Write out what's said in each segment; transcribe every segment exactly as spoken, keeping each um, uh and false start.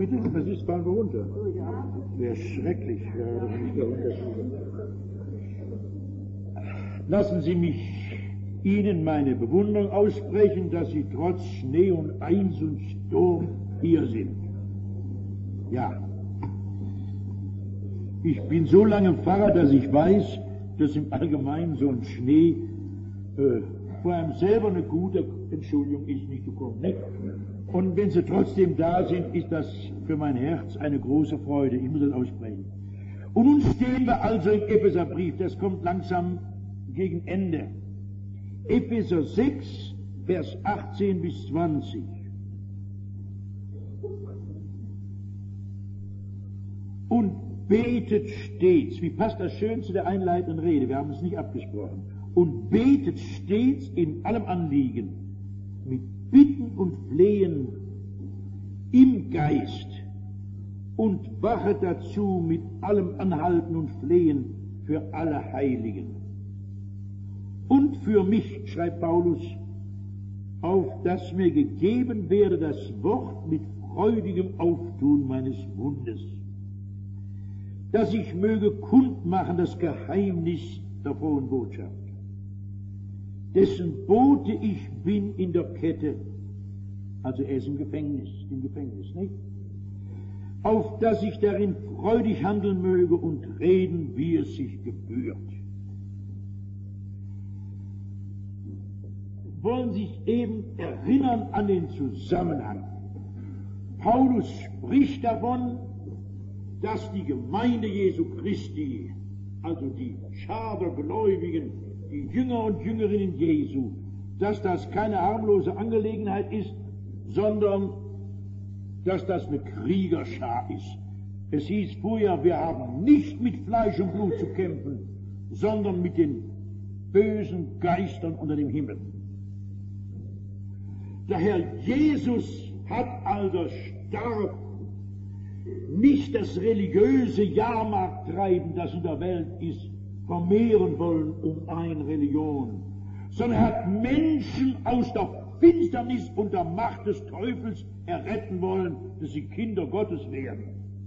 Bitte? Was ist, fallen wir runter? Wäre schrecklich, ja, wenn ich da runterfliege. Lassen Sie mich Ihnen meine Bewunderung aussprechen, dass Sie trotz Schnee und Eis und Sturm hier sind. Ja. Ich bin so lange Pfarrer, dass ich weiß, dass im Allgemeinen so ein Schnee äh, vor einem selber eine gute Entschuldigung ist, nicht gekommen. Nicht? Und wenn sie trotzdem da sind, ist das für mein Herz eine große Freude. Ich muss das aussprechen. Und nun stehen wir also im Epheserbrief. Das kommt langsam gegen Ende. Epheser sechs, Vers achtzehn bis zwanzig. Und betet stets. Wie passt das schön zu der einleitenden Rede? Wir haben es nicht abgesprochen. Und betet stets in allem Anliegen, mit Bitten und Flehen im Geist, und wachet dazu mit allem Anhalten und Flehen für alle Heiligen. Und für mich, schreibt Paulus, auf dass mir gegeben werde das Wort mit freudigem Auftun meines Mundes, dass ich möge kundmachen das Geheimnis der frohen Botschaft, dessen Bote ich bin in der Kette, also er ist im Gefängnis, im Gefängnis, nicht? Auf dass ich darin freudig handeln möge und reden, wie es sich gebührt. Wollen sich eben erinnern an den Zusammenhang. Paulus spricht davon, dass die Gemeinde Jesu Christi, also die Schar der Gläubigen, die Jünger und Jüngerinnen Jesu, dass das keine harmlose Angelegenheit ist, sondern dass das eine Kriegerschar ist. Es hieß früher, wir haben nicht mit Fleisch und Blut zu kämpfen, sondern mit den bösen Geistern unter dem Himmel. Der Herr Jesus hat also stark nicht das religiöse Jahrmarkttreiben, das in der Welt ist, vermehren wollen um eine Religion, sondern er hat Menschen aus der Finsternis und der Macht des Teufels erretten wollen, dass sie Kinder Gottes werden.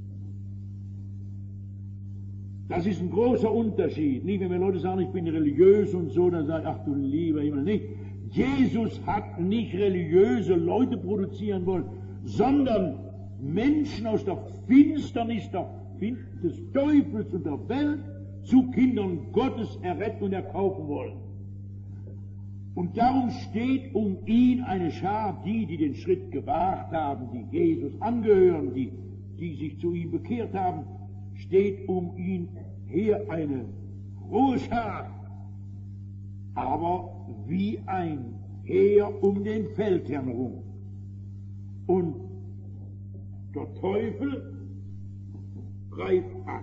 Das ist ein großer Unterschied. Nicht, wenn wir Leute sagen, ich bin religiös und so, dann sagt, ach du lieber Himmel, nicht. Jesus hat nicht religiöse Leute produzieren wollen, sondern Menschen aus der Finsternis des Teufels und der Welt zu Kindern Gottes erretten und erkaufen wollen. Und darum steht um ihn eine Schar, die, die den Schritt gewagt haben, die Jesus angehören, die, die sich zu ihm bekehrt haben, steht um ihn her eine frohe Schar, aber wie ein Heer um den Feldherrn herum. Und der Teufel greift an.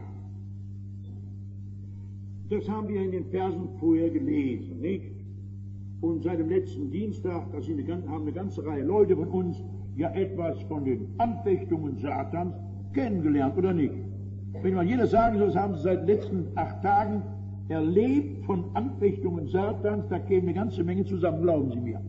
Das haben wir in den Versen vorher gelesen, nicht? Und seit dem letzten Dienstag, da sind eine, haben eine ganze Reihe Leute von uns ja etwas von den Anfechtungen Satans kennengelernt, oder nicht? Wenn man jeder sagen soll, das haben sie seit den letzten acht Tagen erlebt von Anfechtungen Satans, da käme eine ganze Menge zusammen, glauben Sie mir.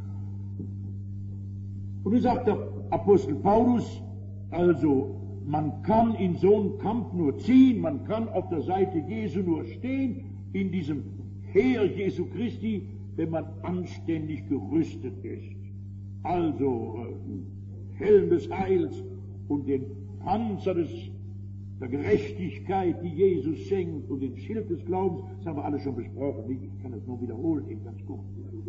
Und nun sagt der Apostel Paulus, also man kann in so einen Kampf nur ziehen, man kann auf der Seite Jesu nur stehen, in diesem Heer Jesu Christi, wenn man anständig gerüstet ist. Also äh, Helm des Heils und den Panzer des, der Gerechtigkeit, die Jesus schenkt, und den Schild des Glaubens, das haben wir alle schon besprochen, ich kann das nur wiederholen, eben ganz kurz.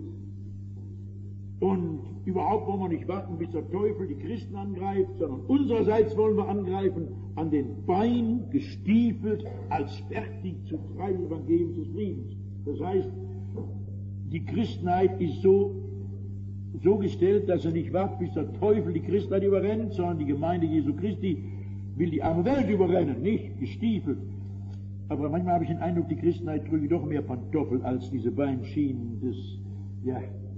Und überhaupt wollen wir nicht warten, bis der Teufel die Christen angreift, sondern unsererseits wollen wir angreifen, an den Beinen gestiefelt, als fertig zu treiben Evangelium des Friedens. Das heißt, die Christenheit ist so, so gestellt, dass er nicht wartet, bis der Teufel die Christenheit überrennt, sondern die Gemeinde Jesu Christi will die arme Welt überrennen, nicht gestiefelt. Aber manchmal habe ich den Eindruck, die Christenheit trüge doch mehr Pantoffel als diese Beinschienen des, ja.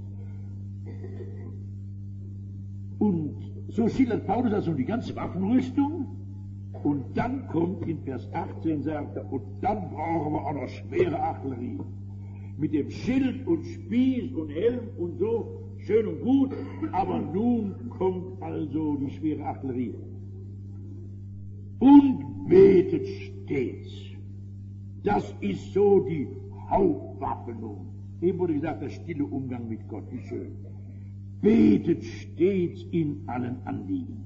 Und so schildert Paulus also die ganze Waffenrüstung. Und dann kommt in Vers achtzehn, sagt er, und dann brauchen wir auch noch schwere Artillerie. Mit dem Schild und Spieß und Helm und so, schön und gut, aber nun kommt also die schwere Artillerie. und betet stets. Das ist so die Hauptwaffe nun. Eben wurde gesagt, der stille Umgang mit Gott, wie schön. Betet stets in allen Anliegen.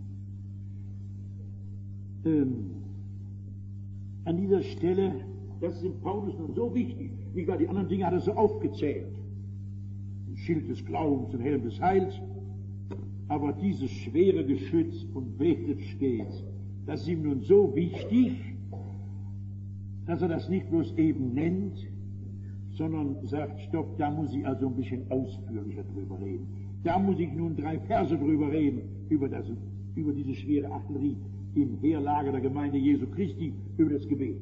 Ähm, an dieser Stelle, das ist im Paulus nun so wichtig, wie gar die anderen Dinge hat er so aufgezählt. Ein Schild des Glaubens, ein Helm des Heils, aber dieses schwere Geschütz und betet stets, das ist ihm nun so wichtig, dass er das nicht bloß eben nennt, sondern sagt, stopp, da muss ich also ein bisschen ausführlicher drüber reden. Da muss ich nun drei Verse drüber reden, über, das, über diese schwere Artillerie im Heerlager der Gemeinde Jesu Christi, über das Gebet.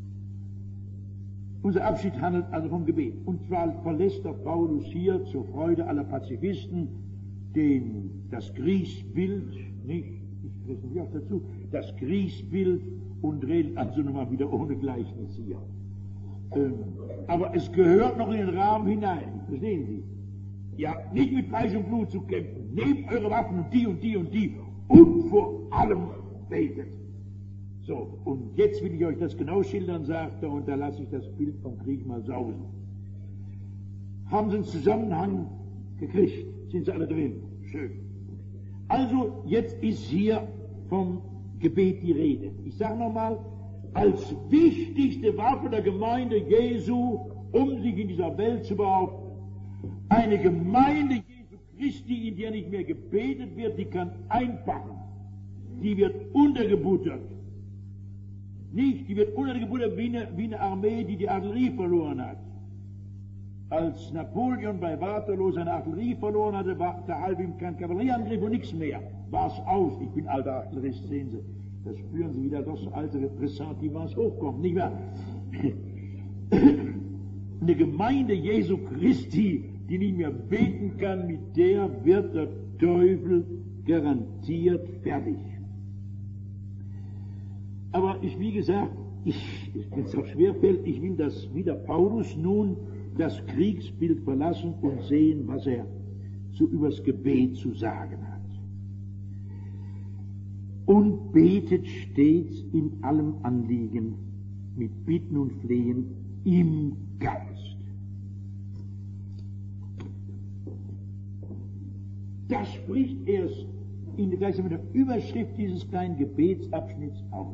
Unser Abschied handelt also vom Gebet. Und zwar verlässt der Paulus hier zur Freude aller Pazifisten den, das Kriegsbild, nicht, ich lese mich auch dazu, das Kriegsbild und redet also nochmal wieder ohne Gleichnis hier. Ähm, aber es gehört noch in den Rahmen hinein, verstehen Sie? Ja, nicht mit Fleisch und Blut zu kämpfen, nehmt eure Waffen und die und die und die und vor allem betet. So, und jetzt will ich euch das genau schildern, sagt er, und da lasse ich das Bild vom Krieg mal sausen. Haben Sie einen Zusammenhang gekriegt? Sind Sie alle drin? Schön. Also, jetzt ist hier vom Gebet die Rede. Ich sage nochmal, als wichtigste Waffe der Gemeinde Jesu, um sich in dieser Welt zu behaupten. Eine Gemeinde Jesu Christi, in der nicht mehr gebetet wird, die kann einpacken. Die wird untergebuttert. Nicht, die wird untergebuttert wie eine, wie eine Armee, die die Artillerie verloren hat. Als Napoleon bei Waterloo seine Artillerie verloren hatte, war der halb ihm kein Kavallerieangriff und nichts mehr. War's aus. Ich bin alter Artillerist, sehen Sie. Das spüren Sie wieder, das alte Ressentiments hochkommt, nicht wahr? Eine Gemeinde Jesu Christi, die nicht mehr beten kann, mit der wird der Teufel garantiert fertig. Aber ich, wie gesagt, ich, wenn es auch schwerfällt, ich will das wie der Paulus nun das Kriegsbild verlassen und sehen, was er so übers Gebet zu sagen hat. Und betet stets in allem Anliegen mit Bitten und Flehen im Geist. Das spricht erst in der, mit der Überschrift dieses kleinen Gebetsabschnitts aus.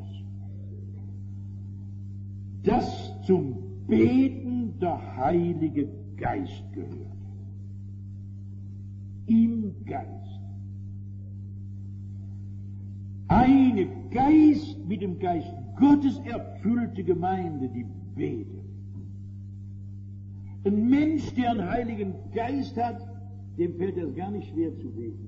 Dass zum Beten der Heilige Geist gehört. Im Geist. Eine Geist, mit dem Geist Gottes erfüllte Gemeinde, die betet. Ein Mensch, der einen Heiligen Geist hat, dem fällt es gar nicht schwer zu beten.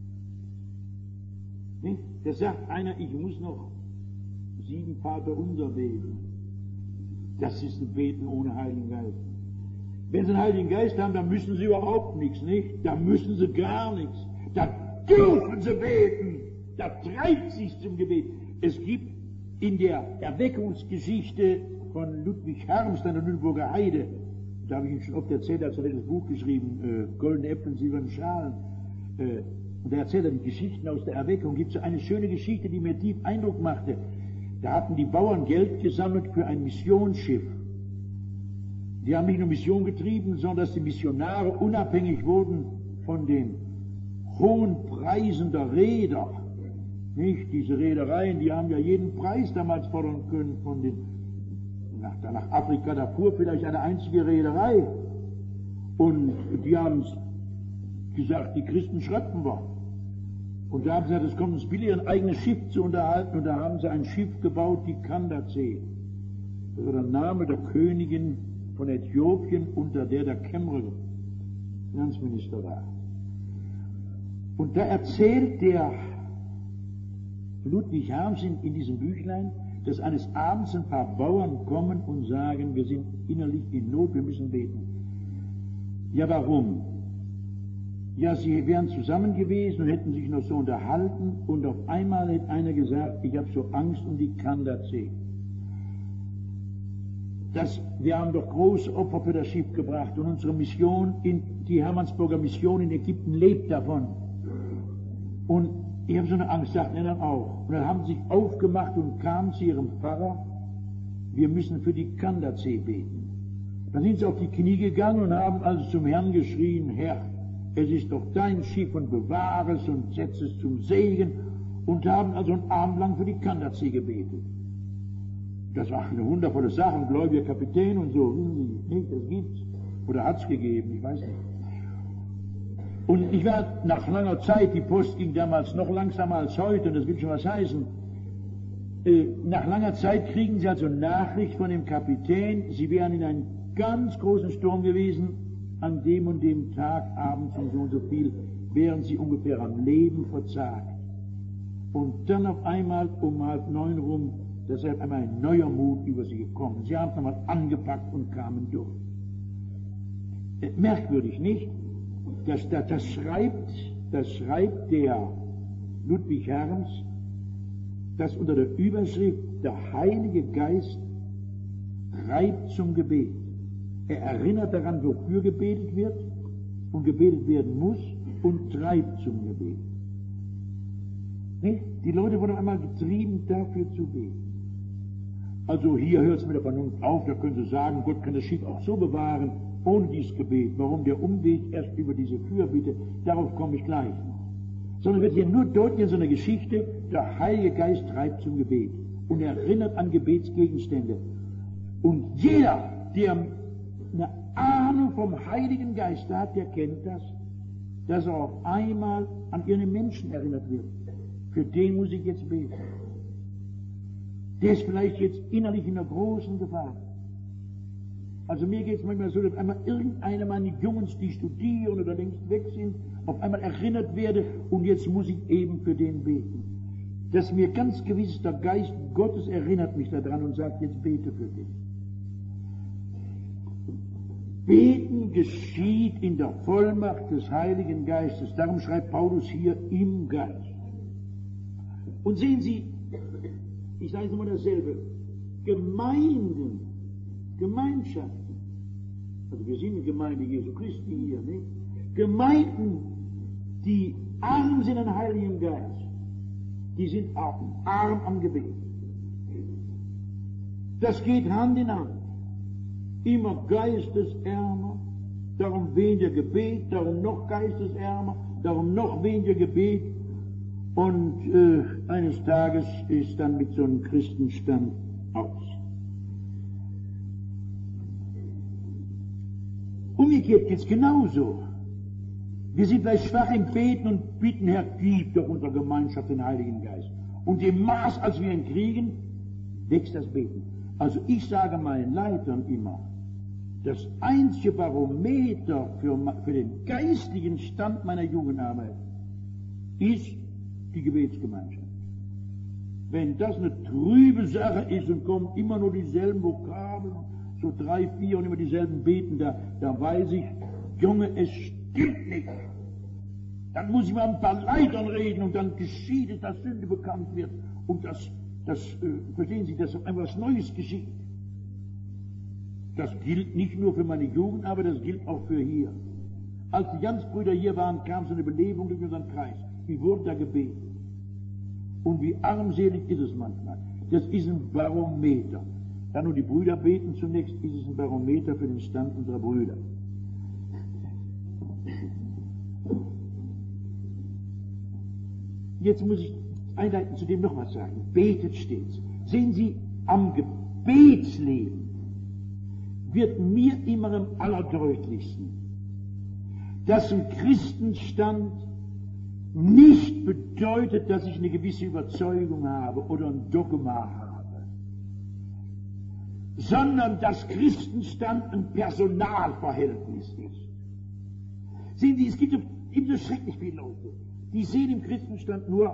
Nicht? Da sagt einer, ich muss noch sieben Vaterunser beten. Das ist ein Beten ohne Heiligen Geist. Wenn Sie einen Heiligen Geist haben, dann müssen Sie überhaupt nichts, nicht? Da müssen Sie gar nichts. Da dürfen Sie beten. Da treibt sich zum Gebet. Es gibt in der Erweckungsgeschichte von Ludwig Harms an der Lüneburger Heide, da habe ich Ihnen schon oft erzählt, als er das Buch geschrieben, äh, Goldene Äpfel und silberne Schalen, äh, und er erzählt er die Geschichten aus der Erweckung. Gibt so eine schöne Geschichte, die mir tief Eindruck machte. Da hatten die Bauern Geld gesammelt für ein Missionsschiff. Die haben nicht nur Mission getrieben, sondern dass die Missionare unabhängig wurden von den hohen Preisen der Reeder. Nicht? Diese Reedereien, die haben ja jeden Preis damals fordern können von den, nach, nach Afrika, da fuhr vielleicht eine einzige Reederei. Und die haben gesagt, die Christen schreppen wir. Und da haben sie gesagt, es kommt uns billiger, ein eigenes Schiff zu unterhalten. Und da haben sie ein Schiff gebaut, die Kandace. Das war der Name der Königin von Äthiopien, unter der der Kemre Finanzminister war. Und da erzählt der Ludwig Harms in, in diesem Büchlein, dass eines Abends ein paar Bauern kommen und sagen, wir sind innerlich in Not, wir müssen beten. Ja, warum? Ja, sie wären zusammen gewesen und hätten sich noch so unterhalten und auf einmal hätte einer gesagt, ich habe so Angst um die Kandace. Das, wir haben doch große Opfer für das Schiff gebracht und unsere Mission, in, die Hermannsburger Mission in Ägypten lebt davon. Und Ich habe so eine Angst, sagt er dann auch. Und dann haben sie sich aufgemacht und kamen zu ihrem Pfarrer, wir müssen für die Kandatsee beten. Dann sind sie auf die Knie gegangen und haben also zum Herrn geschrien, Herr, es ist doch dein Schiff und bewahre es und setze es zum Segen, und haben also einen Abend lang für die Kandatsee gebetet. Das war eine wundervolle Sache, ein gläubiger Kapitän und so, nicht, das gibt's. Oder hat's gegeben, ich weiß nicht. Und ich werde nach langer Zeit, die Post ging damals noch langsamer als heute, und das will schon was heißen, äh, nach langer Zeit kriegen sie also Nachricht von dem Kapitän, sie wären in einem ganz großen Sturm gewesen, an dem und dem Tag, abends um so und so viel, wären sie ungefähr am Leben verzagt. Und dann auf einmal um halb neun rum, deshalb einmal ein neuer Mut über sie gekommen. Sie haben es nochmal angepackt und kamen durch. Äh, merkwürdig, nicht? Das, das, das, schreibt, das schreibt der Ludwig Herms, das unter der Überschrift der Heilige Geist treibt zum Gebet. Er erinnert daran, wofür gebetet wird und gebetet werden muss, und treibt zum Gebet. Nicht? Die Leute wurden einmal getrieben, dafür zu beten. Also hier hört es mit der Vernunft auf, da können Sie sagen, Gott kann das Schiff auch so bewahren, ohne dieses Gebet. Warum der Umweg erst über diese Fürbitte, darauf komme ich gleich noch. Sondern wird hier nur deutlich in so einer Geschichte, der Heilige Geist treibt zum Gebet und erinnert an Gebetsgegenstände. Und jeder, der eine Ahnung vom Heiligen Geist hat, der kennt das, dass er auf einmal an irgendeinen Menschen erinnert wird. Für den muss ich jetzt beten. Der ist vielleicht jetzt innerlich in einer großen Gefahr. Also mir geht es manchmal so, dass einmal irgendeiner meiner Jungs, die studieren oder längst weg sind, auf einmal erinnert werde, und jetzt muss ich eben für den beten. Dass mir ganz gewiss der Geist Gottes erinnert mich daran und sagt, jetzt bete für den. Beten geschieht in der Vollmacht des Heiligen Geistes. Darum schreibt Paulus hier im Geist. Und sehen Sie, ich sage nochmal dasselbe, Gemeinden, Gemeinschaften, also wir sind eine Gemeinde Jesu Christi hier, nicht? Gemeinden, die arm sind an Heiligem Geist, die sind auch arm am Gebet. Das geht Hand in Hand. Immer geistesärmer, darum weniger Gebet, darum noch geistesärmer, darum noch weniger Gebet. Und äh, eines Tages ist dann mit so einem Christenstand aus. Umgekehrt geht es genauso. Wir sind vielleicht schwach im Beten und bitten, Herr, gib doch unserer Gemeinschaft den Heiligen Geist. Und im Maß, als wir ihn kriegen, wächst das Beten. Also ich sage meinen Leitern immer, das einzige Barometer für, für den geistlichen Stand meiner Jugendarbeit ist die Gebetsgemeinschaft. Wenn das eine trübe Sache ist und kommen immer nur dieselben Vokabeln, so drei, vier und immer dieselben beten, da, da weiß ich, Junge, es stimmt nicht. Dann muss ich mal ein paar Leitern reden und dann geschieht es, dass Sünde bekannt wird und das, das äh, verstehen Sie, dass etwas Neues geschieht. Das gilt nicht nur für meine Jugend, aber das gilt auch für hier. Als die Jansbrüder hier waren, kam so eine Belebung durch unseren Kreis. Wie wurde da gebetet? Und wie armselig ist es manchmal. Das ist ein Barometer. Da nur die Brüder beten zunächst, ist es ein Barometer für den Stand unserer Brüder. Jetzt muss ich einleitend zu dem noch was sagen. Betet stets. Sehen Sie, am Gebetsleben wird mir immer am allerdeutlichsten, dass ein Christenstand nicht bedeutet, dass ich eine gewisse Überzeugung habe oder ein Dogma habe, sondern dass Christenstand ein Personalverhältnis ist. Sehen Sie, es gibt eben so schrecklich viele Leute, die sehen im Christenstand nur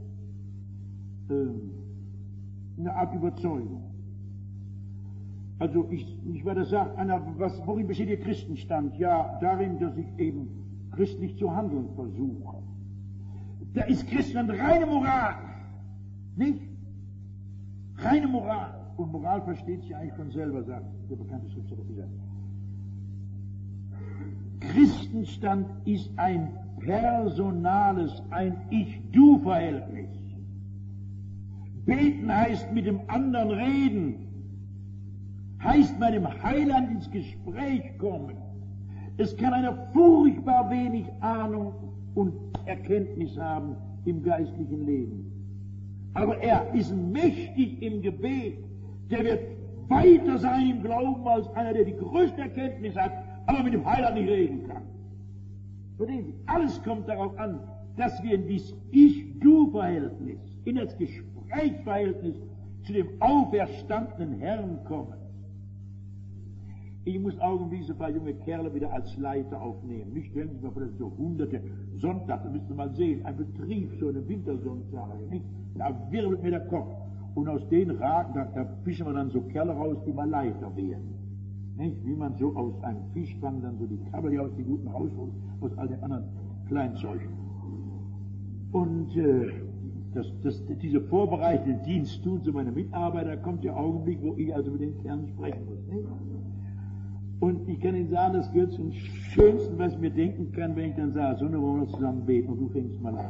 äh, eine Art Überzeugung. Also ich, ich werde sagen, einer, was, worin besteht Ihr Christenstand? Ja, darin, dass ich eben christlich zu handeln versuche. Da ist Christenstand reine Moral, nicht? Reine Moral. Und Moral versteht sich eigentlich von selber, sagt der bekannte Schriftsteller. Christenstand ist ein personales, ein Ich-Du-Verhältnis. Beten heißt mit dem anderen reden, heißt mit dem Heiland ins Gespräch kommen. Es kann einer furchtbar wenig Ahnung und Erkenntnis haben im geistlichen Leben. Aber er ist mächtig im Gebet. Der wird weiter sein im Glauben als einer, der die größte Erkenntnis hat, aber mit dem Heiland nicht reden kann. Verstehen Sie? Alles kommt darauf an, dass wir in dieses Ich-Du-Verhältnis, in das Gesprächsverhältnis zu dem auferstandenen Herrn kommen. Ich muss augenblicklich so ein paar junge Kerle wieder als Leiter aufnehmen. Nicht, wenn ich mal von so hunderte Sonntage, da müsst ihr mal sehen, ein Betrieb, so eine Wintersonntage, nicht? Da wirbelt mir der Kopf. Und aus den Ragen, da, da fischen wir dann so Kerle raus, die mal Leiter werden. Nicht? Wie man so aus einem Fischfang dann so die Kabeljau aus die guten rausholt, aus all den anderen Kleinzeug. Und äh, das, das, diese vorbereitete Dienst tun zu meinen Mitarbeitern, kommt der Augenblick, wo ich also mit den Kerlen sprechen muss. Nicht? Und ich kann Ihnen sagen, das gehört zum Schönsten, was ich mir denken kann, wenn ich dann sage, so, wollen wir zusammen beten und du fängst mal an.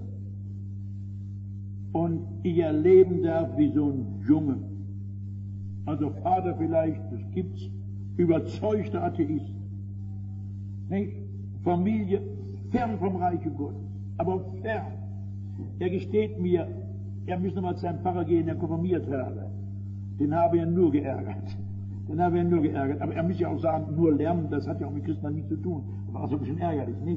Und ich erleben darf, wie so ein Junge, also Vater vielleicht, das gibt's, überzeugter Atheist, nicht? Familie fern vom Reiche Gottes, aber fern. Er gesteht mir, er müsste mal zu seinem Pfarrer gehen, der konfirmiert habe. Den habe er nur geärgert. Den habe er nur geärgert. Aber er muss ja auch sagen, nur lernen, das hat ja auch mit Christen nichts zu tun. Das war also ein bisschen ärgerlich, nicht?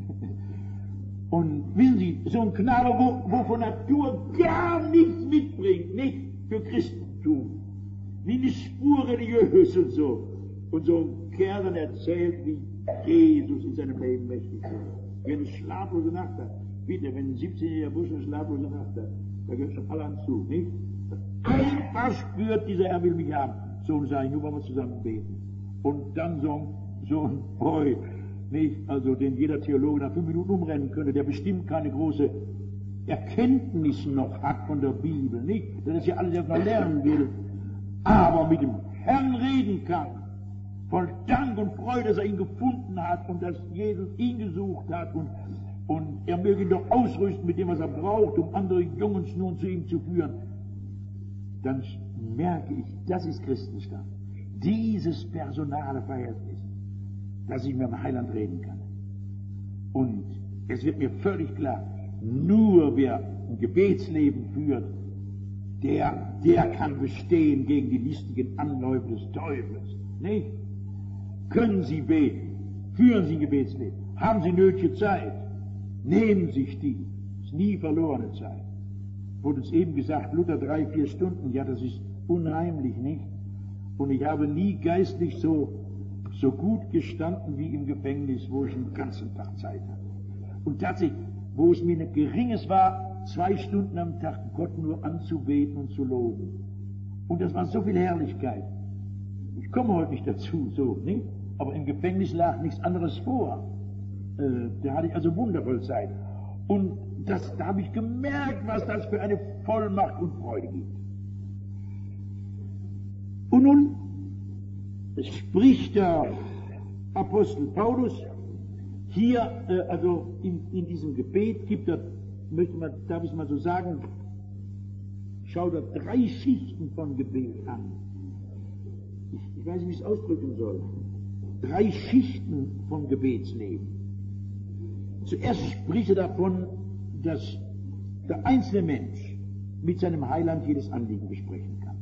Und wissen Sie, so ein Knabe, wo, wo von Natur gar nichts mitbringt, nicht für Christentum, wie eine Spur religiös und so. Und so ein Kerl dann erzählt, wie Jesus in seinem Leben mächtig ist. Wer eine schlaflose Nacht hat, bitte, wenn ein siebzehnjähriger Bursch eine schlaflose Nacht hat, da gehört schon alle an zu, nicht? Einfach spürt, dieser Herr will mich haben. So, und sage ich, nur wollen wir zusammen beten. Und dann so, so ein Boy, nicht? Also, den jeder Theologe nach fünf Minuten umrennen könnte, der bestimmt keine große Erkenntnis noch hat von der Bibel, nicht? Der das ja alles erst mal lernen will, aber mit dem Herrn reden kann. Voll Dank und Freude, dass er ihn gefunden hat und dass Jesus ihn gesucht hat und, und er möge ihn doch ausrüsten mit dem, was er braucht, um andere Jungs nun zu ihm zu führen. Dann merke ich, das ist Christenstand. Dieses personale Verhältnis, dass ich mit dem Heiland reden kann. Und es wird mir völlig klar, nur wer ein Gebetsleben führt, der, der kann bestehen gegen die listigen Anläufe des Teufels. Nicht? Können Sie beten? Führen Sie ein Gebetsleben? Haben Sie nötige Zeit? Nehmen Sie sich die. Es ist nie verlorene Zeit. Wurde uns eben gesagt, Luther drei, vier Stunden, ja, das ist unheimlich, nicht? Und ich habe nie geistlich so, so gut gestanden wie im Gefängnis, wo ich den ganzen Tag Zeit hatte. Und tatsächlich, wo es mir nicht geringes war, zwei Stunden am Tag Gott nur anzubeten und zu loben. Und das war so viel Herrlichkeit. Ich komme heute nicht dazu, so, nicht? Aber im Gefängnis lag nichts anderes vor. Äh, da hatte ich also wundervoll Zeit. Und das, da habe ich gemerkt, was das für eine Vollmacht und Freude gibt. Und nun spricht der Apostel Paulus hier, äh, also in, in diesem Gebet gibt er, möchte man, darf ich es mal so sagen, schaut er drei Schichten von Gebet an. Ich, ich weiß nicht, wie ich es ausdrücken soll. Drei Schichten vom Gebetsleben. Zuerst spricht er davon, dass der einzelne Mensch mit seinem Heiland jedes Anliegen besprechen kann.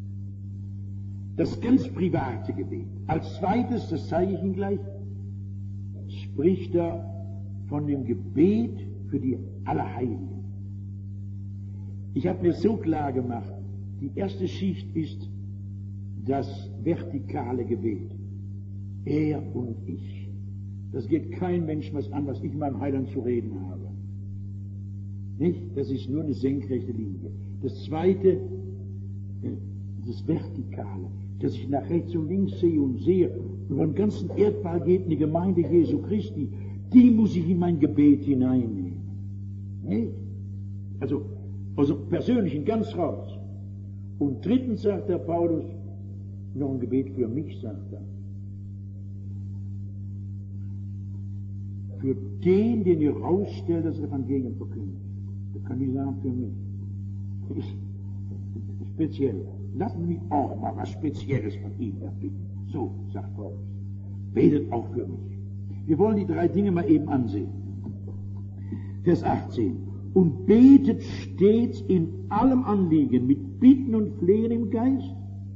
Das ganz private Gebet. Als zweites, das zeige ich Ihnen gleich, spricht er von dem Gebet für die Allerheiligen. Ich habe mir so klar gemacht, die erste Schicht ist das vertikale Gebet. Er und ich. Das geht kein Mensch was an, was ich meinem Heiland zu reden habe. Nicht? Das ist nur eine senkrechte Linie. Das zweite, das Vertikale, dass ich nach rechts und links sehe und sehe, über den ganzen Erdball geht eine Gemeinde Jesu Christi, die muss ich in mein Gebet hineinnehmen. Nicht? Also, also persönlich ganz raus. Und drittens sagt der Paulus, noch ein Gebet für mich, sagt er. für den, den ihr rausstellt, das Evangelium verkündet. Das kann ich sagen für mich. Ich, speziell. Lassen Sie mich auch mal was Spezielles von Ihnen erbitten. So, sagt Paulus. Betet auch für mich. Wir wollen die drei Dinge mal eben ansehen. Vers achtzehn. Und betet stets in allem Anliegen mit Bitten und Flehen im Geist.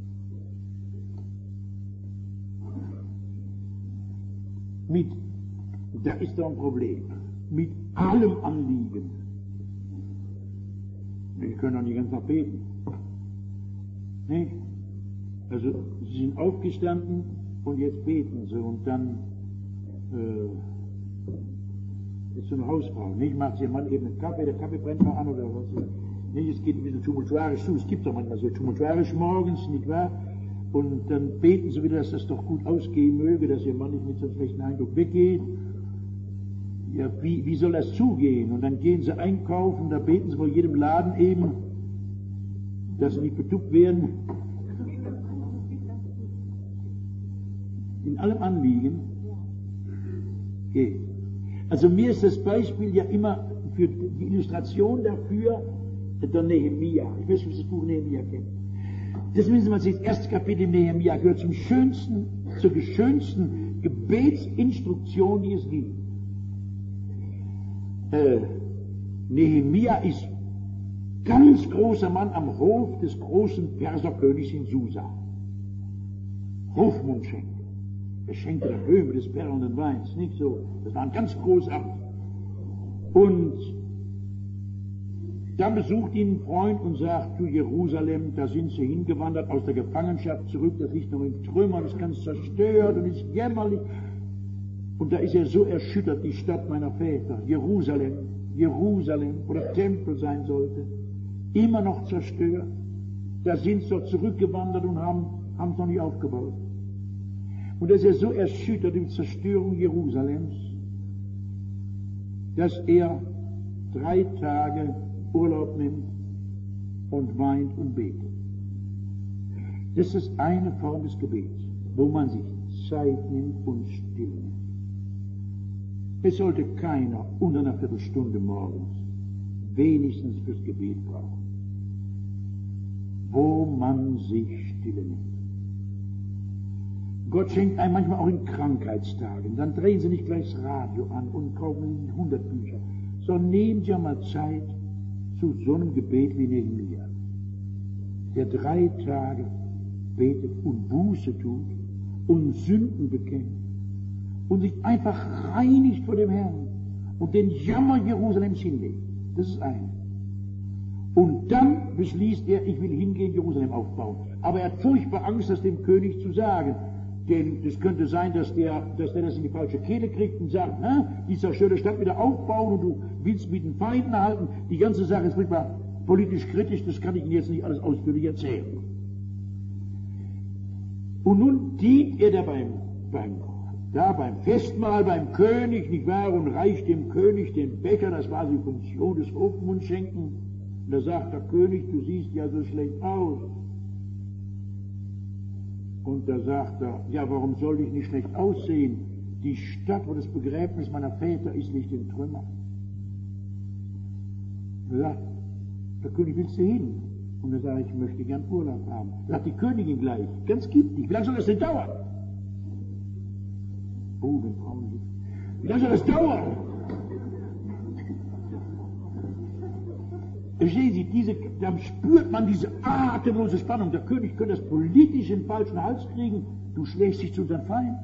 Mit, da ist doch ein Problem. Mit allem Anliegen. Wir können doch nicht ganz noch beten. Nee? Also, sie sind aufgestanden und jetzt beten sie und dann äh, ist so eine Hausfrau. Nicht? Macht sie mal eben einen Kaffee, der Kaffee brennt mal an oder was. Nicht? Es geht ein bisschen tumultuarisch zu. Es gibt doch manchmal so tumultuarisch morgens, nicht wahr? Und dann beten sie wieder, dass das doch gut ausgehen möge, dass ihr Mann nicht mit so einem schlechten Eindruck weggeht. Ja, wie, wie soll das zugehen? Und dann gehen sie einkaufen, da beten sie vor jedem Laden eben, dass sie nicht betuppt werden. In allem Anliegen geht. Also mir ist das Beispiel ja immer für die Illustration dafür der Nehemia. Ich weiß nicht, ob Sie das Buch Nehemia kennen. Das müssen Sie mal sehen, das erste Kapitel im Nehemia gehört zum schönsten, zur schönsten Gebetsinstruktion, die es gibt. Äh, Nehemia ist ganz großer Mann am Hof des großen Perserkönigs in Susa. Hofmundschenk. Er schenkte der Böhme des perlenden Weins, nicht so. Das war ein ganz großes Amt. Und dann besucht ihn ein Freund und sagt, du Jerusalem, da sind sie hingewandert aus der Gefangenschaft zurück, das liegt noch in Trümmern, ist ganz zerstört und ist jämmerlich. Und da ist er so erschüttert, die Stadt meiner Väter, Jerusalem, Jerusalem, wo der Tempel sein sollte, immer noch zerstört. Da sind sie dort zurückgewandert und haben es noch nicht aufgebaut. Und da ist er so erschüttert über die Zerstörung Jerusalems, dass er drei Tage Urlaub nimmt und weint und betet. Das ist eine Form des Gebets, wo man sich Zeit nimmt und still nimmt. Es sollte keiner unter einer Viertelstunde morgens wenigstens fürs Gebet brauchen, wo man sich stille nimmt. Gott schenkt einem manchmal auch in Krankheitstagen. Dann drehen Sie nicht gleich das Radio an und kaufen hundert Bücher, sondern nehmen Sie ja mal Zeit zu so einem Gebet wie Nehemia, der drei Tage betet und Buße tut und Sünden bekennt und sich einfach reinigt vor dem Herrn und den Jammer Jerusalems hinlegt. Das ist eine. Und dann beschließt er, ich will hingehen, Jerusalem aufbauen. Aber er hat furchtbar Angst, das dem König zu sagen. Denn es könnte sein, dass der, dass der das in die falsche Kehle kriegt und sagt, die zerstörte Stadt wieder aufbauen und du willst mit den Feinden halten. Die ganze Sache ist furchtbar politisch kritisch, das kann ich Ihnen jetzt nicht alles ausführlich erzählen. Und nun dient er da beim, beim, da beim Festmahl, beim König, nicht wahr, und reicht dem König den Becher, das war die Funktion des Hofmundschenken. Und da sagt der König, du siehst ja so schlecht aus. Und da sagt er, ja, warum soll ich nicht schlecht aussehen? Die Stadt, wo das Begräbnis meiner Väter ist, liegt in Trümmern. Er sagt, der König, willst du hin? Und er sagt, ich möchte gern Urlaub haben. Sagt die Königin gleich, ganz giftig, wie lange soll das denn dauern? Oh, den Frauen nicht. Wie lange soll das dauern? Verstehen Sie, diese, da spürt man diese atemlose Spannung. Der König könnte das politisch in den falschen Hals kriegen. Du schlägst dich zu unseren Feinden.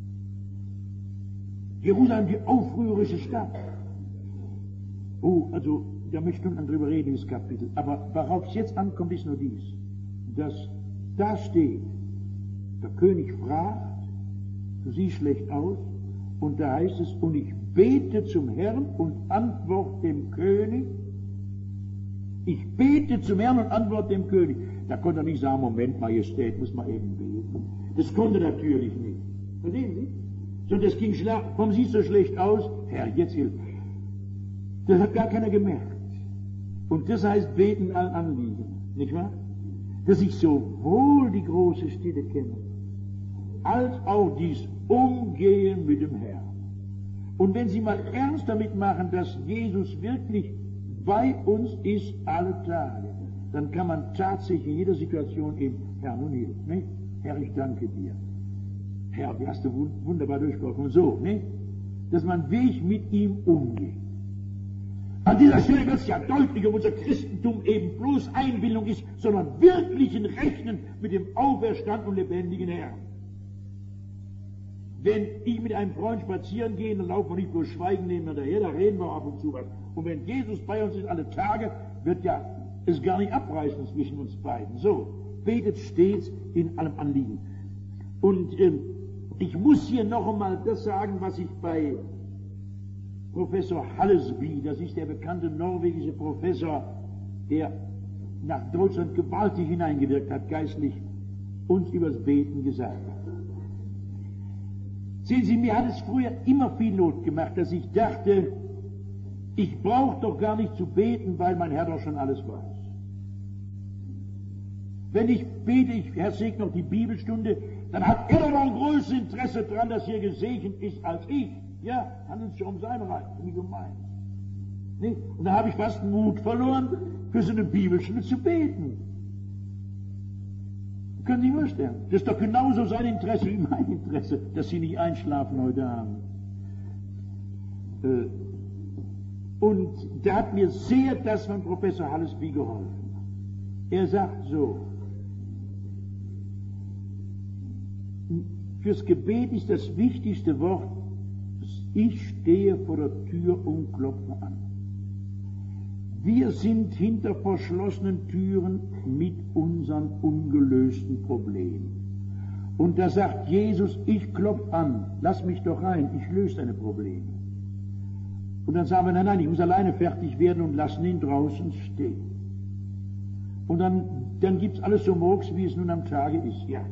Jerusalem, die aufrührerische Stadt. Oh, also, da möchte ich stundenlang drüber reden, dieses Kapitel. Aber worauf es jetzt ankommt, ist nur dies. Dass da steht, der König fragt, du siehst schlecht aus, und da heißt es, und ich bete zum Herrn und antworte dem König. Ich bete zum Herrn und antworte dem König. Da konnte er nicht sagen, Moment, Majestät, muss man eben beten. Das konnte er natürlich nicht. Verstehen Sie? Sondern das ging schlecht. Warum sieht so schlecht aus? Herr, jetzt hilf. Das hat gar keiner gemerkt. Und das heißt, beten allen Anliegen. Nicht wahr? Dass ich sowohl die große Stille kenne, als auch dies Umgehen mit dem Herrn. Und wenn Sie mal ernst damit machen, dass Jesus wirklich bei uns ist alle Tage, dann kann man tatsächlich in jeder Situation eben, Herr, nun hier, nicht? Herr, ich danke dir. Herr, du hast du wunderbar durchgeholfen. Und so, nicht? Dass man wirklich mit ihm umgeht. An dieser Stelle wird es ja deutlich, ob unser Christentum eben bloß Einbildung ist, sondern wirklichen Rechnen mit dem auferstandenen und lebendigen Herrn. Wenn ich mit einem Freund spazieren gehe, dann laufen wir nicht bloß schweigen nebeneinander her, da reden wir ab und zu was. Und wenn Jesus bei uns ist alle Tage, wird ja es gar nicht abreißen zwischen uns beiden. So, betet stets in allem Anliegen. Und ähm, ich muss hier noch einmal das sagen, was ich bei Professor Hallesby, das ist der bekannte norwegische Professor, der nach Deutschland gewaltig hineingewirkt hat, geistlich, uns übers Beten gesagt hat. Sehen Sie, mir hat es früher immer viel Not gemacht, dass ich dachte, ich brauche doch gar nicht zu beten, weil mein Herr doch schon alles weiß. Wenn ich bete, ich, Herr segne noch die Bibelstunde, dann hat er doch noch ein größeres Interesse daran, dass hier gesegnet ist als ich. Ja, handelt sich um sein Reich, nicht um meins. Nicht? Und da habe ich fast Mut verloren, für so eine Bibelstunde zu beten. Können Sie sich vorstellen? Das ist doch genauso sein Interesse wie mein Interesse, dass Sie nicht einschlafen heute Abend. Und da hat mir sehr das von Professor Hallesby geholfen. Er sagt so, fürs Gebet ist das wichtigste Wort, ich stehe vor der Tür und klopfe an. Wir sind hinter verschlossenen Türen mit unseren ungelösten Problemen. Und da sagt Jesus, ich klopfe an, lass mich doch rein, ich löse deine Probleme. Und dann sagen wir, nein, nein, ich muss alleine fertig werden und lassen ihn draußen stehen. Und dann, dann gibt es alles so Murks, wie es nun am Tage ist, ja.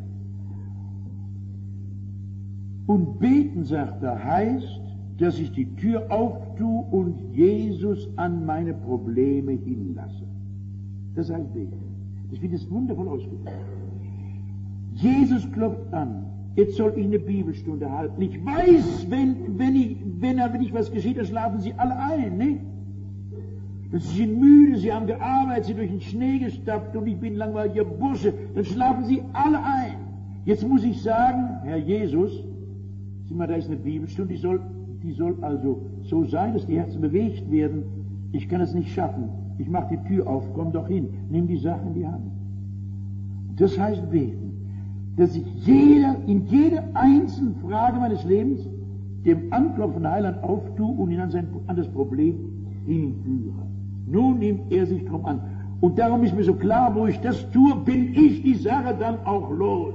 Und beten, sagt er, heißt, dass ich die Tür auftue und Jesus an meine Probleme hinlasse. Das heißt beten. Ich finde es wundervoll ausgedrückt. Jesus klopft an. Jetzt soll ich eine Bibelstunde halten. Ich weiß, wenn, wenn, ich, wenn, wenn ich was geschieht, dann schlafen sie alle ein, nicht? Sie sind müde, sie haben gearbeitet, sie sind durch den Schnee gestapft und ich bin ein langweiliger Bursche. Dann schlafen sie alle ein. Jetzt muss ich sagen, Herr Jesus, sieh mal, da ist eine Bibelstunde, die soll Die soll also so sein, dass die Herzen bewegt werden. Ich kann es nicht schaffen. Ich mache die Tür auf, komm doch hin, nimm die Sache in die Hand. Das heißt beten, dass ich jeder, in jeder einzelnen Frage meines Lebens dem anklopfenden Heiland auftue und ihn an, sein, an das Problem hinführe. Nun nimmt er sich drum an. Und darum ist mir so klar, wo ich das tue, bin ich die Sache dann auch los.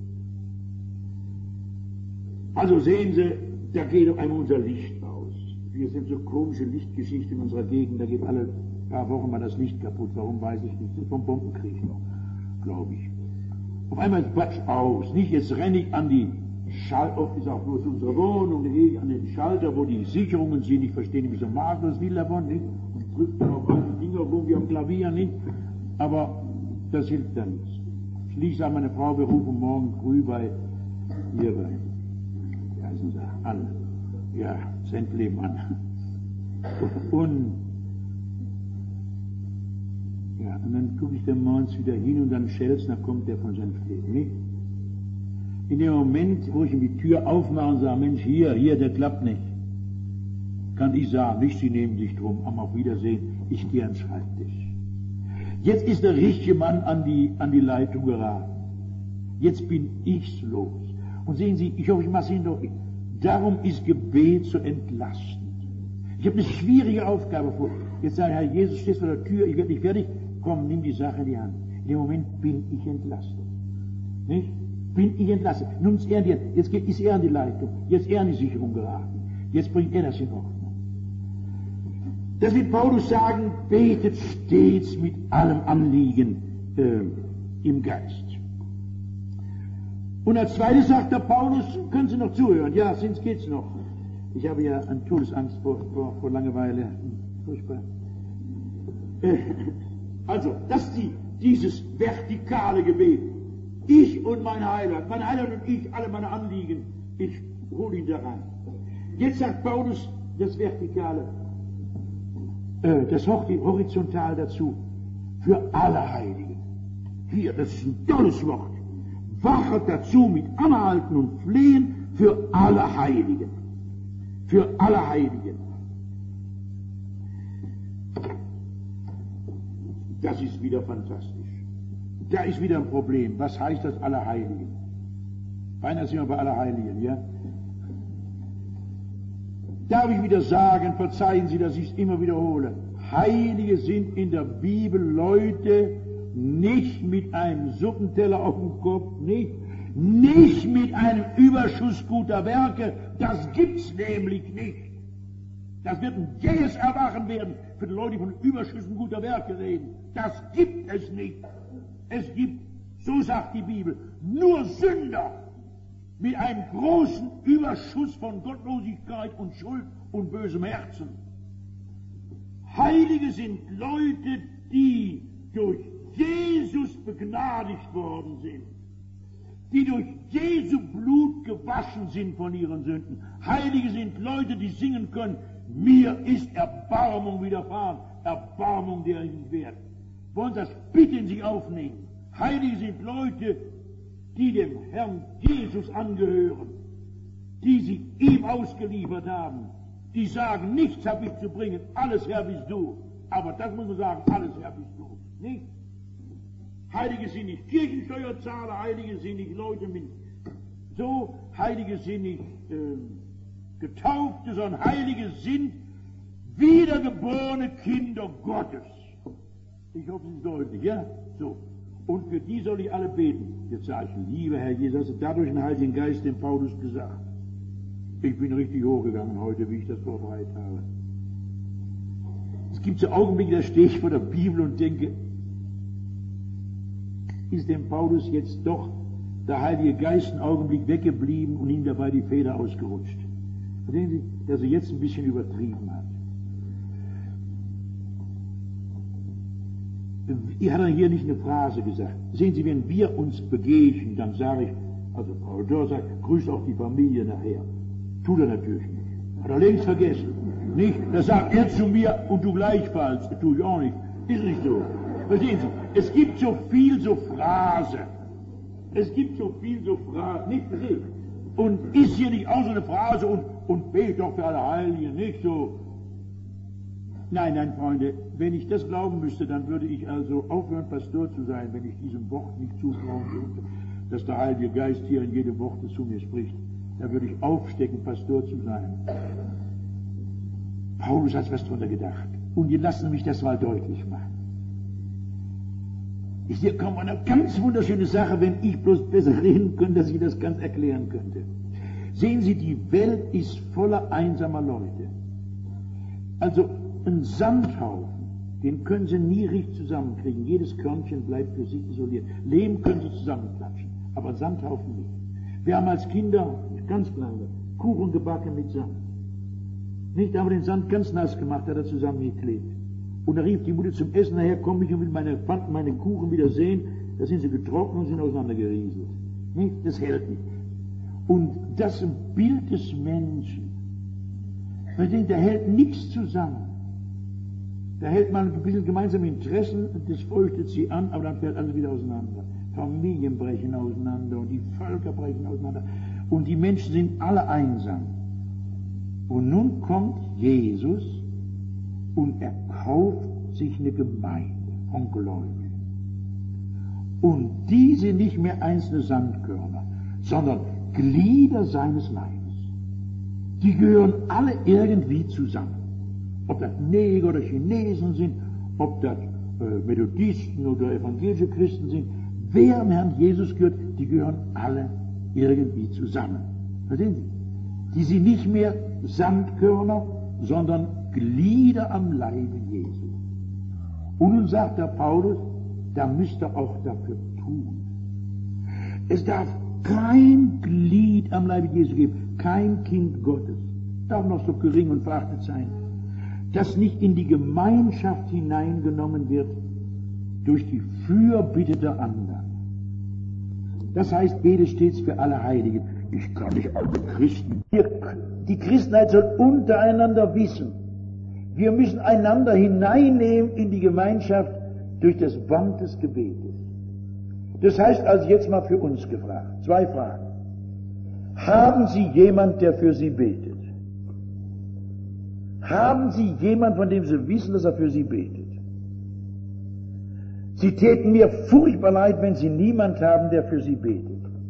Also sehen Sie, da geht auf einmal unser Licht aus. Wir sind so komische Lichtgeschichte in unserer Gegend, da geht alle paar Wochen mal das Licht kaputt. Warum, weiß ich nicht. Das ist vom Bombenkrieg noch, glaube ich. Auf einmal ist Quatsch aus. Nicht, jetzt renne ich an die Schalter, oft ist auch bloß unsere Wohnung, da gehe ich an den Schalter, wo die Sicherungen sind. Ich verstehe nicht, wie so maßlos viel davon, nicht? Und drückt dann auf alle Dinger rum wie am Klavier, nicht? Aber das hilft dann nichts. Schließlich an meine Frau, wir rufen morgen früh bei ihr bei. Heißen sie an. Ja, Senfleben an. Und, ja, und dann gucke ich dann morgens wieder hin und dann schellt's, dann kommt der von Senfleben, nicht? In dem Moment, wo ich ihm die Tür aufmache und sage, Mensch, hier, hier, der klappt nicht, kann ich sagen, nicht, Sie nehmen sich drum, am Auf Wiedersehen, ich gehe ans Schreibtisch. Jetzt ist der richtige Mann an die, an die Leitung geraten. Jetzt bin ich's los. Und sehen Sie, ich hoffe, ich mache es Ihnen deutlich. Darum ist Gebet so entlastend. Ich habe eine schwierige Aufgabe vor. Jetzt sage ich, Herr Jesus, stehst vor der Tür, ich werde nicht fertig. Komm, nimm die Sache in die Hand. In dem Moment bin ich entlastet. Nicht? Bin ich entlastet. Nun ist er an die Hand. Jetzt ist er an die Leitung. Jetzt ist er an die Sicherung geraten. Jetzt bringt er das in Ordnung. Das wird Paulus sagen, betet stets mit allem Anliegen äh, im Geist. Und als zweites sagt der Paulus, können Sie noch zuhören? Ja, sonst geht's noch. Ich habe ja eine Todesangst vor, vor, vor Langeweile. Furchtbar. Äh, also, das ist die, dieses vertikale Gebet. Ich und mein Heiland, mein Heiland und ich, alle meine Anliegen, ich hole ihn da rein. Jetzt sagt Paulus das Vertikale, äh, das Horizontal dazu, für alle Heiligen. Hier, das ist ein tolles Wort. Wachet dazu mit Anhalten und Flehen für alle Heiligen. Für alle Heiligen. Das ist wieder fantastisch. Da ist wieder ein Problem. Was heißt das, alle Heiligen? Beinahe sind wir bei aller Heiligen, ja? Darf ich wieder sagen, verzeihen Sie, dass ich es immer wiederhole, Heilige sind in der Bibel Leute nicht mit einem Suppenteller auf dem Kopf, nicht, nicht mit einem Überschuss guter Werke, das gibt's nämlich nicht. Das wird ein jähes Erwachen werden für die Leute, die von Überschüssen guter Werke reden. Das gibt es nicht. Es gibt, so sagt die Bibel, nur Sünder mit einem großen Überschuss von Gottlosigkeit und Schuld und bösem Herzen. Heilige sind Leute, die durch Jesus begnadigt worden sind, die durch Jesu Blut gewaschen sind von ihren Sünden. Heilige sind Leute, die singen können, mir ist Erbarmung widerfahren, Erbarmung, der ich nicht wert. Wollen das bitte in sich aufnehmen. Heilige sind Leute, die dem Herrn Jesus angehören, die sich ihm ausgeliefert haben, die sagen, nichts habe ich zu bringen, alles Herr bist du. Aber das muss man sagen, alles Herr bist du. Nicht? Heilige sind nicht Kirchensteuerzahler, Heilige sind nicht Leute mit so, Heilige sind nicht äh, Getaufte, sondern Heilige sind wiedergeborene Kinder Gottes. Ich hoffe, es ist deutlich, ja? So. Und für die soll ich alle beten. Jetzt sage ich, lieber Herr Jesus, hast du dadurch den Heiligen Geist dem Paulus gesagt. Ich bin richtig hochgegangen heute, wie ich das vorbereitet habe. Es gibt so Augenblicke, da stehe ich vor der Bibel und denke, ist dem Paulus jetzt doch der Heilige Geist einen Augenblick weggeblieben und ihm dabei die Feder ausgerutscht. Verstehen Sie, dass er jetzt ein bisschen übertrieben hat. Ich hatte hier nicht eine Phrase gesagt. Sehen Sie, wenn wir uns begegnen, dann sage ich, also Frau Dörr sagt, grüßt auch die Familie nachher. Tut er natürlich nicht. Hat er längst vergessen. Nicht? Das sagt er zu mir und du gleichfalls. Das tue ich auch nicht. Ist nicht so. Verstehen Sie? Es gibt so viel so Phrase. Es gibt so viel so Phrase. Nicht verstehen? Und ist hier nicht auch so eine Phrase und, und bet doch für alle Heiligen. Nicht so. Nein, nein, Freunde, wenn ich das glauben müsste, dann würde ich also aufhören, Pastor zu sein, wenn ich diesem Wort nicht zutrauen würde, dass der Heilige Geist hier in jedem Wort zu mir spricht. Da würde ich aufstecken, Pastor zu sein. Paulus hat was drunter gedacht. Und ihr lasst mich das mal deutlich machen. Hier kommt eine ganz wunderschöne Sache, wenn ich bloß besser reden könnte, dass ich das ganz erklären könnte. Sehen Sie, die Welt ist voller einsamer Leute. Also, ein Sandhaufen, den können Sie nie richtig zusammenkriegen. Jedes Körnchen bleibt für sich isoliert. Lehm können Sie zusammenklatschen, aber Sandhaufen nicht. Wir haben als Kinder, ganz lange, Kuchen gebacken mit Sand. Nicht, aber den Sand ganz nass gemacht, hat er zusammengeklebt. Und da rief die Mutter zum Essen, nachher komme ich und will meine, meine Kuchen wieder sehen. Da sind sie getrocknet und sind auseinandergerieselt. Nicht? Das hält nicht. Und das ist ein Bild des Menschen. Man denkt, der hält nichts zusammen. Da hält man ein bisschen gemeinsame Interessen und das feuchtet sie an, aber dann fällt alles wieder auseinander. Familien brechen auseinander und die Völker brechen auseinander. Und die Menschen sind alle einsam. Und nun kommt Jesus und er kauft sich eine Gemeinde von Gläubigen. Und die sind nicht mehr einzelne Sandkörner, sondern Glieder seines Leibes. Die gehören alle irgendwie zusammen. Ob das Neger oder Chinesen sind, ob das äh, Methodisten oder evangelische Christen sind, wer am Herrn Jesus gehört, die gehören alle irgendwie zusammen. Verstehen Sie? Die sind nicht mehr Sandkörner, sondern Glieder am Leibe Jesu. Und nun sagt der Paulus, da müsst ihr auch dafür tun. Es darf kein Glied am Leibe Jesu geben, kein Kind Gottes, darf noch so gering und verachtet sein, das nicht in die Gemeinschaft hineingenommen wird durch die Fürbitte der anderen. Das heißt, bete stets für alle Heiligen. Ich kann nicht alle Christen. Wir, die Christenheit soll untereinander wissen. Wir müssen einander hineinnehmen in die Gemeinschaft durch das Band des Gebetes. Das heißt also jetzt mal für uns gefragt. Zwei Fragen. Haben Sie jemand, der für Sie betet? Haben Sie jemand, von dem Sie wissen, dass er für Sie betet? Sie täten mir furchtbar leid, wenn Sie niemand haben, der für Sie betet.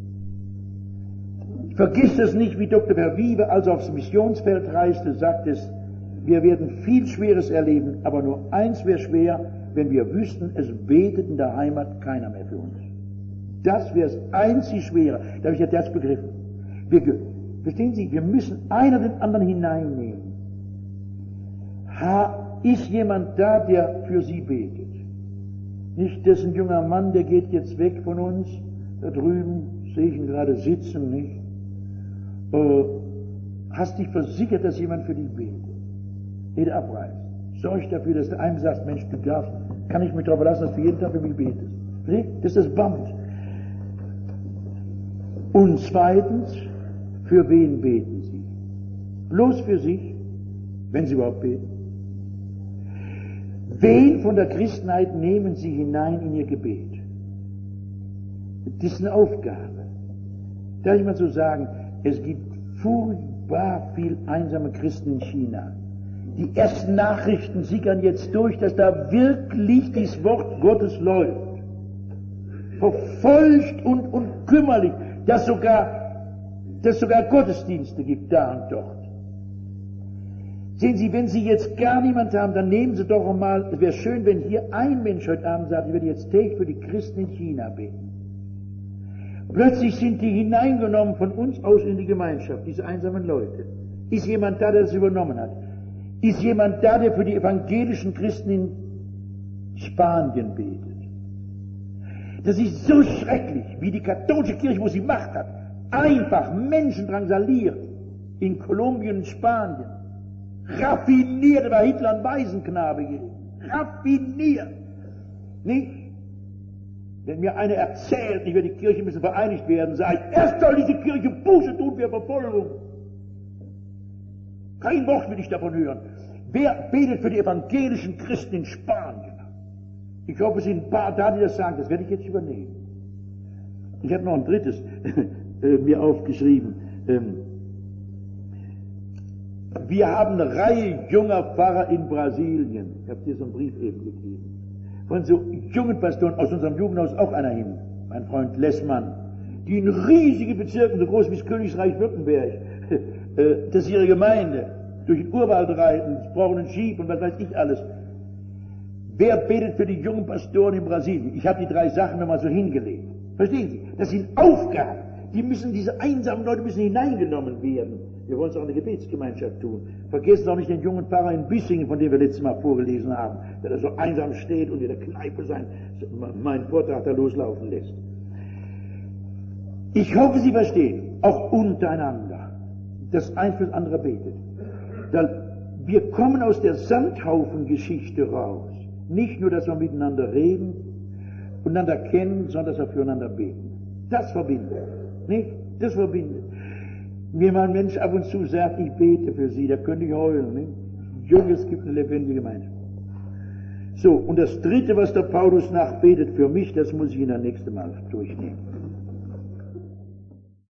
Vergiss es nicht, wie Doktor Verwiebe, als er aufs Missionsfeld reiste, sagt es, wir werden viel Schweres erleben, aber nur eins wäre schwer, wenn wir wüssten, es betet in der Heimat keiner mehr für uns. Das wäre das einzig Schwere. Da habe ich ja das begriffen. Wir, verstehen Sie, wir müssen einer den anderen hineinnehmen. Ha, ist jemand da, der für Sie betet? Nicht, das ist ein junger Mann, der geht jetzt weg von uns, da drüben sehe ich ihn gerade sitzen, nicht? Äh, hast dich versichert, dass jemand für dich betet? Nicht abreißt. Sorg dafür, dass du einem sagst, Mensch, du darfst, kann ich mich darauf verlassen, dass du jeden Tag für mich betest. Das ist das Band. Und zweitens, für wen beten Sie? Bloß für sich, wenn Sie überhaupt beten. Wen von der Christenheit nehmen Sie hinein in Ihr Gebet? Das ist eine Aufgabe. Darf ich mal so sagen, es gibt furchtbar viel einsame Christen in China. Die ersten Nachrichten sickern jetzt durch, dass da wirklich das Wort Gottes läuft. Verfolgt und, und kümmerlich, dass sogar, dass sogar Gottesdienste gibt, da und dort. Sehen Sie, wenn Sie jetzt gar niemand haben, dann nehmen Sie doch einmal, es wäre schön, wenn hier ein Mensch heute Abend sagt, ich werde jetzt täglich für die Christen in China beten. Plötzlich sind die hineingenommen von uns aus in die Gemeinschaft, diese einsamen Leute. Ist jemand da, der das übernommen hat? Ist jemand da, der für die evangelischen Christen in Spanien betet? Das ist so schrecklich, wie die katholische Kirche, wo sie Macht hat, einfach Menschen drangsaliert. In Kolumbien und Spanien. Raffiniert, war Hitler ein Waisenknabe gewesen. Raffiniert. Nicht? Wenn mir einer erzählt, ich werde die Kirche müssen vereinigt werden, sage ich, erst soll diese Kirche Buße tun für Verfolgung. Kein Wort will ich davon hören. Wer betet für die evangelischen Christen in Spanien? Ich hoffe, es sind ein paar da, die das sagen. Das werde ich jetzt übernehmen. Ich habe noch ein drittes äh, mir aufgeschrieben. Ähm, wir haben eine Reihe junger Pfarrer in Brasilien. Ich habe dir so einen Brief eben gegeben. Von so jungen Pastoren, aus unserem Jugendhaus auch einer hin, mein Freund Lessmann, die in riesige Bezirken, so groß wie das Königreich Württemberg, äh, das ist ihre Gemeinde, durch den Urwald reiten, brauchen einen Jeep und was weiß ich alles. Wer betet für die jungen Pastoren in Brasilien? Ich habe die drei Sachen nochmal so hingelegt. Verstehen Sie? Das sind Aufgaben. Die müssen, diese einsamen Leute müssen hineingenommen werden. Wir wollen es auch in der Gebetsgemeinschaft tun. Vergessen Sie auch nicht den jungen Pfarrer in Bissingen, von dem wir letztes Mal vorgelesen haben, der da so einsam steht und in der Kneipe sein, meinen Vortrag da loslaufen lässt. Ich hoffe, Sie verstehen, auch untereinander, das eins fürs andere betet. Wir kommen aus der Sandhaufengeschichte raus. Nicht nur, dass wir miteinander reden und einander kennen, sondern dass wir füreinander beten. Das verbindet. Nicht? Das verbindet. Mir mal ein Mensch ab und zu sagt, ich bete für Sie, da könnte ich heulen. Nicht? Junge, es gibt eine lebendige Gemeinschaft. So, und das Dritte, was der Paulus nachbetet für mich, das muss ich Ihnen das nächste Mal durchnehmen.